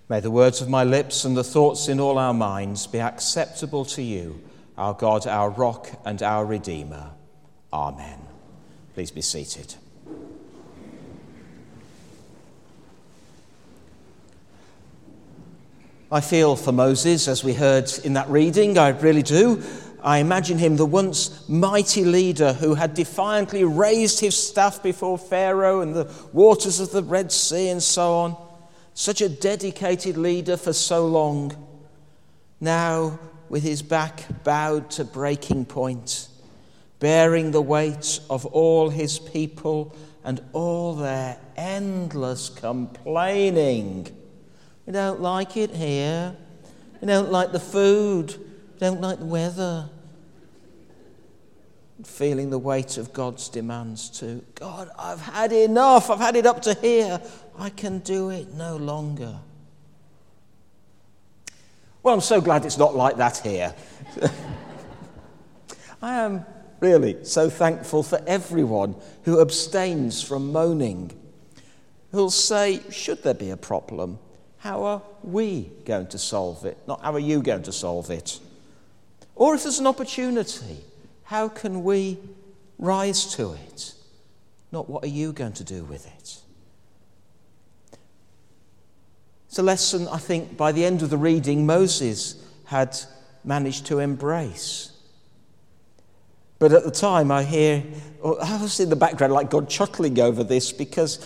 May the words of my lips and the thoughts in all our minds be acceptable to you, our God, our rock and our Redeemer. Amen. Please be seated. I feel for Moses, as we heard in that reading, I really do. I imagine him the once mighty leader who had defiantly raised his staff before Pharaoh and the waters of the Red Sea and so on. Such a dedicated leader for so long. Now, with his back bowed to breaking point, bearing the weight of all his people and all their endless complaining. We don't like it here. We don't like the food. We don't like the weather. Feeling the weight of God's demands too. God, I've had enough. I've had it up to here. I can do it no longer. Well, I'm so glad it's not like that here. I am really so thankful for everyone who abstains from moaning, who'll say, should there be a problem, how are we going to solve it? Not how are you going to solve it? Or if there's an opportunity, how can we rise to it? Not what are you going to do with it? It's a lesson, I think, by the end of the reading, Moses had managed to embrace. But at the time, I was in the background like God chuckling over this because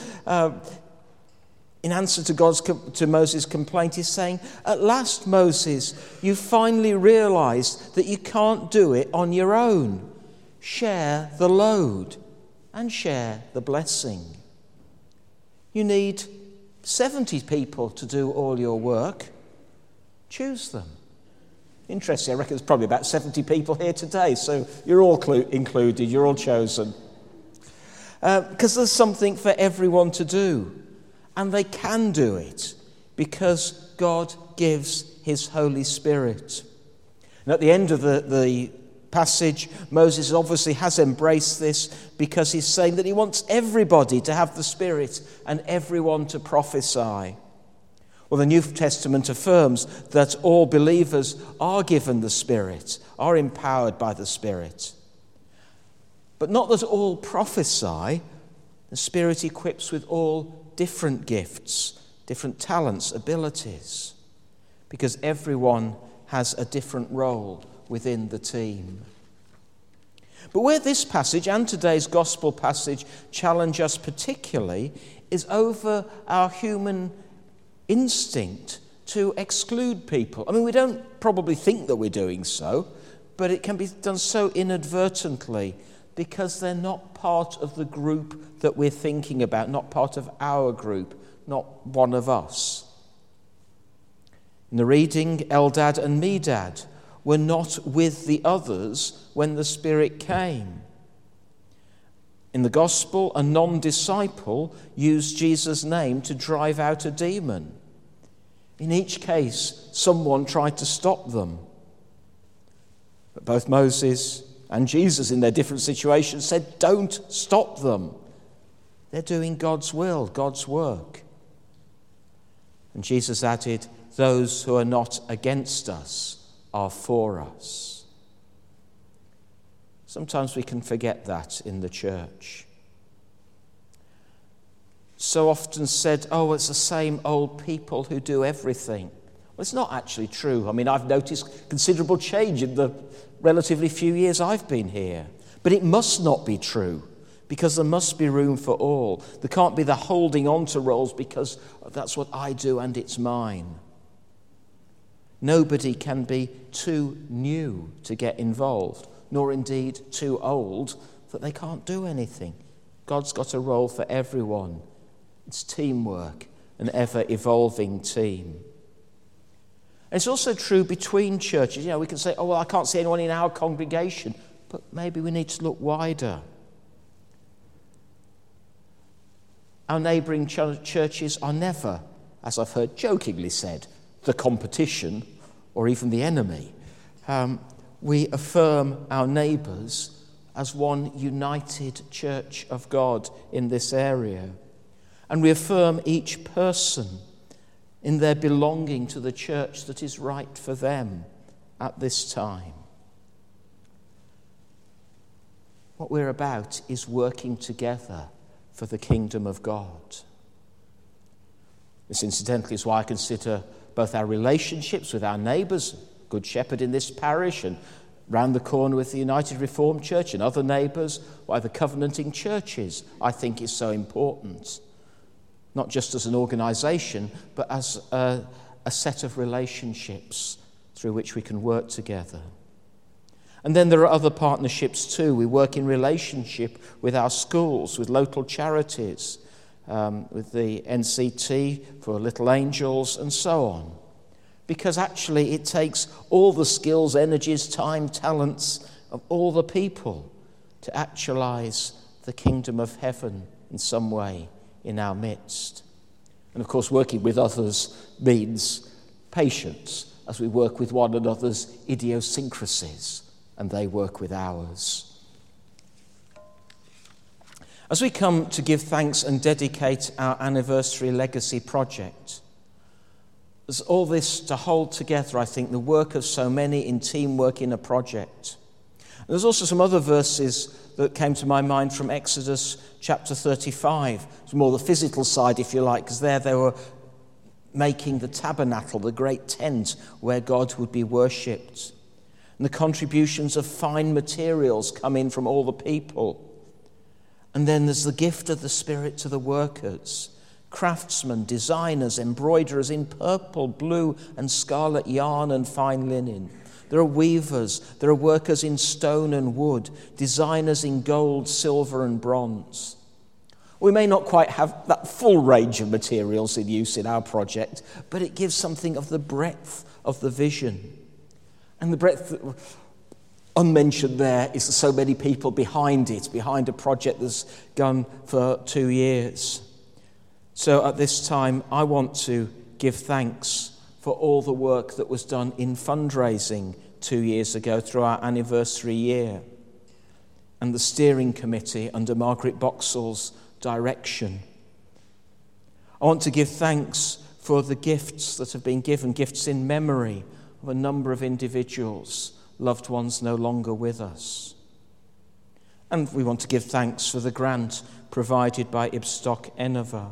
in answer to Moses' complaint, he's saying, at last, Moses, you finally realized that you can't do it on your own. Share the load and share the blessing. You need 70 people to do all your work. Choose them. Interesting, I reckon there's probably about 70 people here today, so you're all included, you're all chosen. Because there's something for everyone to do. And they can do it because God gives his Holy Spirit. And at the end of the passage, Moses obviously has embraced this because he's saying that he wants everybody to have the Spirit and everyone to prophesy. Well, the New Testament affirms that all believers are given the Spirit, are empowered by the Spirit. But not that all prophesy. The Spirit equips with all different gifts, different talents, abilities, because everyone has a different role within the team. But where this passage and today's gospel passage challenge us particularly is over our human instinct to exclude people. I mean, we don't probably think that we're doing so, but it can be done so inadvertently because they're not part of the group that we're thinking about, not part of our group, not one of us. In the reading, Eldad and Medad were not with the others when the Spirit came. In the Gospel, a non-disciple used Jesus' name to drive out a demon. In each case, someone tried to stop them. But both Moses and Jesus, in their different situations, said, don't stop them. They're doing God's will, God's work. And Jesus added, those who are not against us are for us. Sometimes we can forget that in the church. So often said, oh, it's the same old people who do everything. Well, it's not actually true. I mean, I've noticed considerable change in the relatively few years I've been here. But it must not be true, because there must be room for all. There can't be the holding on to roles because that's what I do and it's mine. Nobody can be too new to get involved, nor indeed too old that they can't do anything. God's got a role for everyone. It's teamwork, an ever-evolving team. It's also true between churches. You know, we can say, oh, well, I can't see anyone in our congregation, but maybe we need to look wider. Our neighbouring churches are never, as I've heard jokingly said, the competition or even the enemy. We affirm our neighbours as one united church of God in this area. And we affirm each person in their belonging to the church that is right for them at this time. What we're about is working together for the kingdom of God. This, incidentally, is why I consider both our relationships with our neighbours, Good Shepherd in this parish, and round the corner with the United Reformed Church and other neighbours, why the covenanting churches, I think, is so important. Not just as an organisation, but as a set of relationships through which we can work together. And then there are other partnerships too. We work in relationship with our schools, with local charities, with the NCT for Little Angels, and so on. Because actually it takes all the skills, energies, time, talents of all the people to actualize the kingdom of heaven in some way in our midst. And of course, working with others means patience as we work with one another's idiosyncrasies and they work with ours. As we come to give thanks and dedicate our anniversary legacy project, there's all this to hold together, I think, the work of so many in teamwork in a project. And there's also some other verses that came to my mind from Exodus chapter 35. It's more the physical side, if you like, because there they were making the tabernacle, the great tent where God would be worshipped. And the contributions of fine materials come in from all the people. And then there's the gift of the Spirit to the workers. Craftsmen, designers, embroiderers in purple, blue and scarlet yarn and fine linen. There are weavers, there are workers in stone and wood, designers in gold, silver and bronze. We may not quite have that full range of materials in use in our project, but it gives something of the breadth of the vision. And the breadth unmentioned there is so many people behind it, behind a project that's gone for 2 years. So at this time, I want to give thanks for all the work that was done in fundraising 2 years ago through our anniversary year, and the steering committee under Margaret Boxall's direction. I want to give thanks for the gifts that have been given, gifts in memory of a number of individuals, loved ones no longer with us. And we want to give thanks for the grant provided by Ibstock Enova.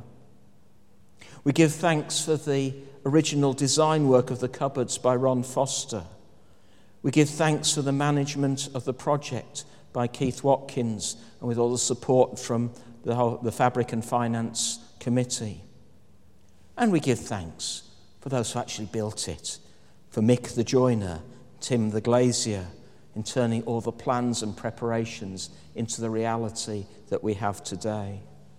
We give thanks for the original design work of the cupboards by Ron Foster. We give thanks for the management of the project by Keith Watkins, and with all the support from the Fabric and Finance Committee. And we give thanks for those who actually built it, for Mick the joiner, Tim the glazier, in turning all the plans and preparations into the reality that we have today.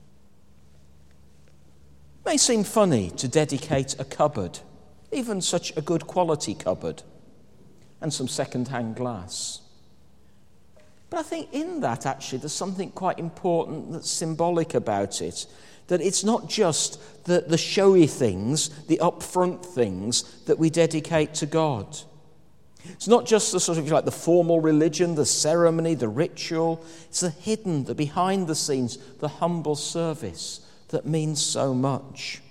It may seem funny to dedicate a cupboard, even such a good quality cupboard, and some second-hand glass. But I think in that, actually, there's something quite important that's symbolic about it, that it's not just the showy things, the upfront things that we dedicate to God. It's not just the sort of like the formal religion, the ceremony, the ritual. It's the hidden, the behind the scenes, the humble service that means so much.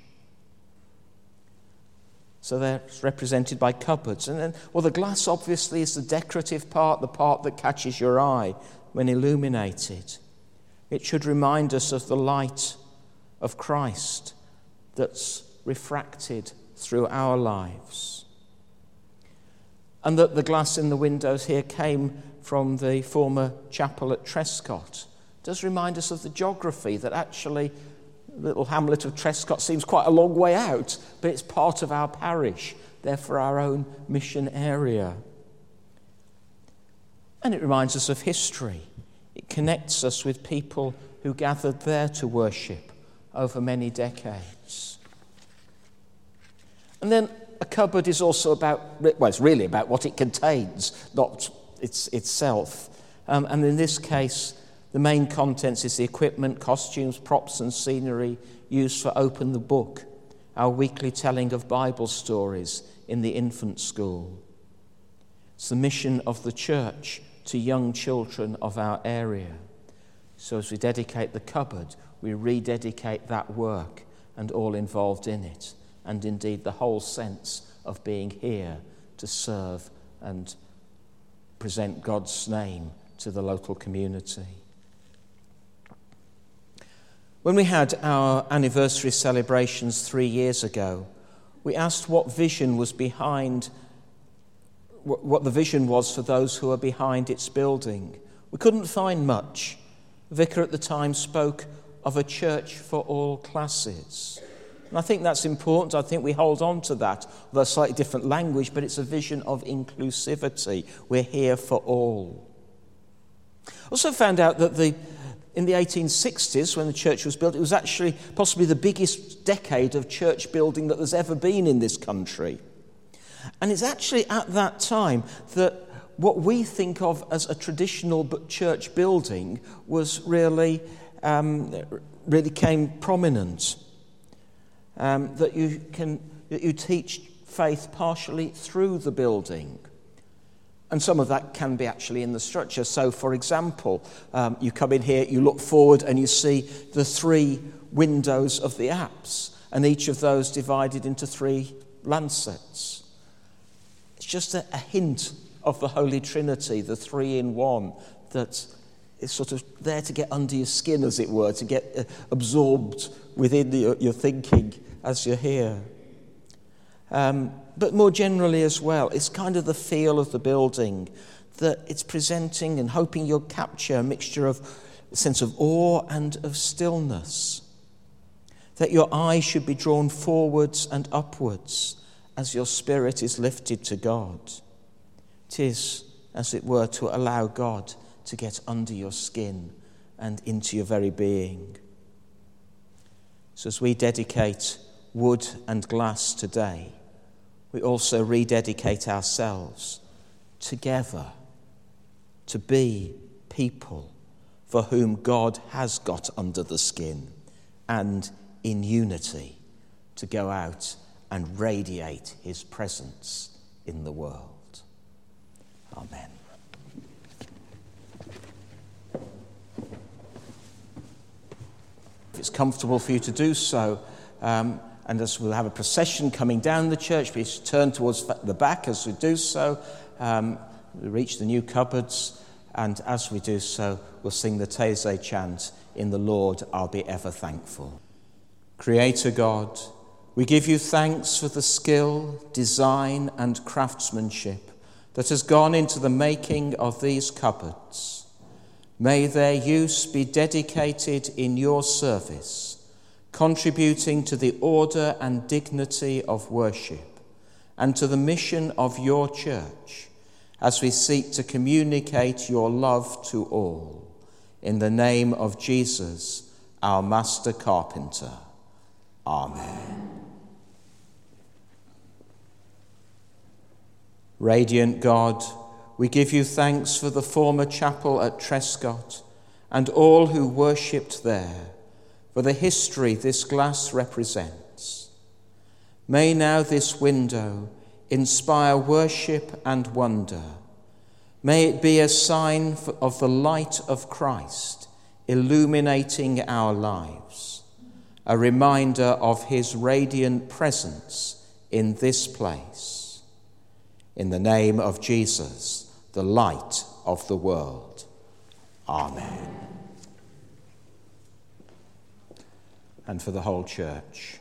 So they're represented by cupboards. And then, well, the glass obviously is the decorative part, the part that catches your eye when illuminated. It should remind us of the light of Christ that's refracted through our lives. And that the glass in the windows here came from the former chapel at Trescott. It does remind us of the geography, that actually the little hamlet of Trescott seems quite a long way out, but it's part of our parish, therefore our own mission area. And it reminds us of history. It connects us with people who gathered there to worship over many decades. And then a cupboard is also about, well, it's really about what it contains, not itself. And in this case, the main contents is the equipment, costumes, props and scenery used for Open the Book, our weekly telling of Bible stories in the infant school. It's the mission of the church to young children of our area. So as we dedicate the cupboard, we rededicate that work and all involved in it, and indeed the whole sense of being here to serve and present God's name to the local community. When we had our anniversary celebrations 3 years ago, we asked what vision was behind, what the vision was for those who are behind its building. We couldn't find much. The vicar at the time spoke of a church for all classes. And I think that's important. I think we hold on to that, although slightly different language, but it's a vision of inclusivity. We're here for all. Also found out that in the 1860s, when the church was built, it was actually possibly the biggest decade of church building that there's ever been in this country. And it's actually at that time that what we think of as a traditional church building was really came prominent. That you teach faith partially through the building. And some of that can be actually in the structure. So, for example, you come in here, you look forward and you see the 3 windows of the apse, and each of those divided into 3 lancets. It's just a hint of the Holy Trinity, the 3 in 1, that is sort of there to get under your skin, as it were, to get absorbed within your thinking as you're here. But more generally as well, it's kind of the feel of the building, that it's presenting and hoping you'll capture a mixture of a sense of awe and of stillness. That your eyes should be drawn forwards and upwards as your spirit is lifted to God. It is, as it were, to allow God to get under your skin and into your very being. So as we dedicate wood and glass today, we also rededicate ourselves together to be people for whom God has got under the skin, and in unity to go out and radiate his presence in the world. Amen. If it's comfortable for you to do so, and as we'll have a procession coming down the church, please turn towards the back as we do so. We reach the new cupboards, and as we do so, we'll sing the Taizé chant, "In the Lord I'll be ever thankful." Creator God, we give you thanks for the skill, design, and craftsmanship that has gone into the making of these cupboards. May their use be dedicated in your service, contributing to the order and dignity of worship and to the mission of your church as we seek to communicate your love to all. In the name of Jesus, our Master Carpenter. Amen. Radiant God, we give you thanks for the former chapel at Trescott and all who worshipped there, for the history this glass represents. May now this window inspire worship and wonder. May it be a sign of the light of Christ illuminating our lives, a reminder of his radiant presence in this place. In the name of Jesus, the light of the world. Amen. And for the whole church,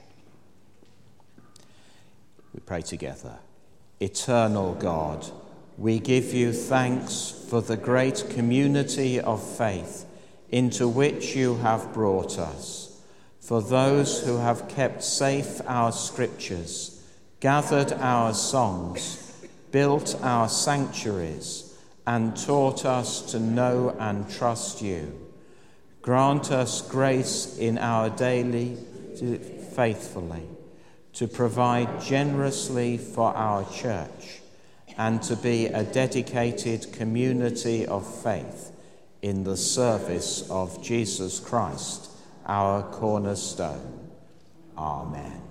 we pray together. Eternal God, we give you thanks for the great community of faith into which you have brought us, for those who have kept safe our scriptures, gathered our songs, built our sanctuaries, and taught us to know and trust you. Grant us grace in our daily faithfully, to provide generously for our church, and to be a dedicated community of faith in the service of Jesus Christ, our cornerstone. Amen.